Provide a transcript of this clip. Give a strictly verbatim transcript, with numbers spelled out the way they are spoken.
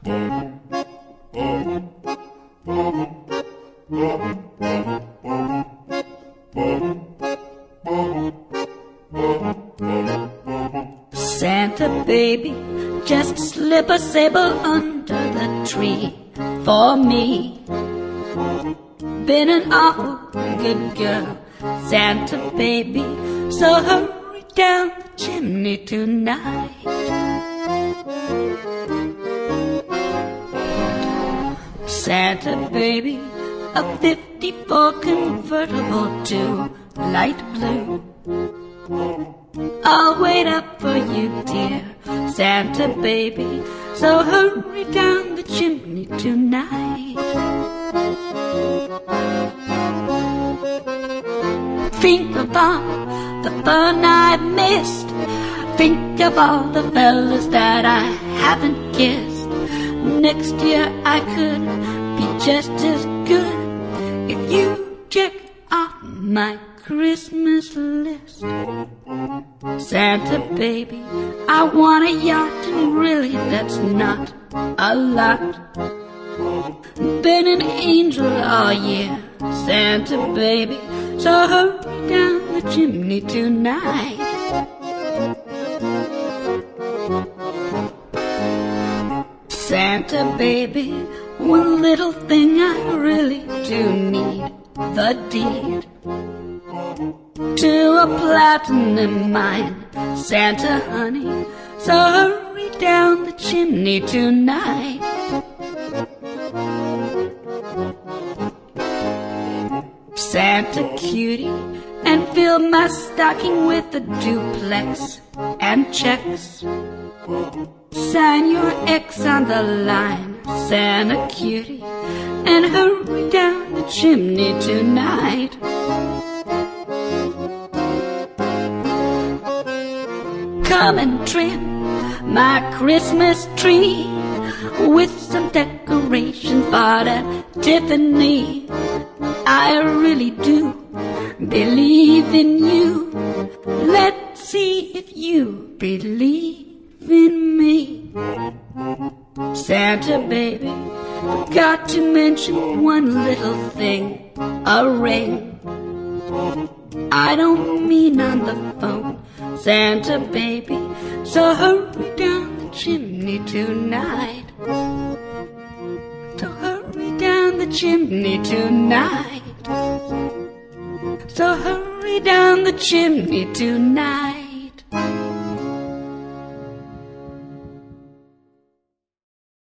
Santa baby, just slip a sable under the tree for me. Been an awful good girl, Santa baby, so hurry down the chimney tonight. Santa baby, a fifty-four convertible to light blue. I'll wait up for you, dear Santa baby, so hurry down the chimney tonight. Think of all the fun I've missed. Think of all the fellas that I haven't kissed. Next year I could be just as good if you check off my Christmas list. Santa baby, I want a yacht, and really that's not a lot. Been an angel all year, Santa baby, so hurry down the chimney tonight. Santa baby, one little thing I really do need, the deed to a platinum mine, Santa honey, so hurry down the chimney tonight. Santa cutie, and fill my stocking with a duplex and checks. Sign your X on the line, Santa cutie, and hurry down the chimney tonight. Come and trim my Christmas tree with some decoration bought at Tiffany. I really do believe in you. Let's see if you believe in me. Santa baby, got to mention one little thing, a ring. I don't mean on the phone, Santa baby, so hurry down the chimney tonight. So hurry down the chimney tonight. So hurry down the chimney tonight.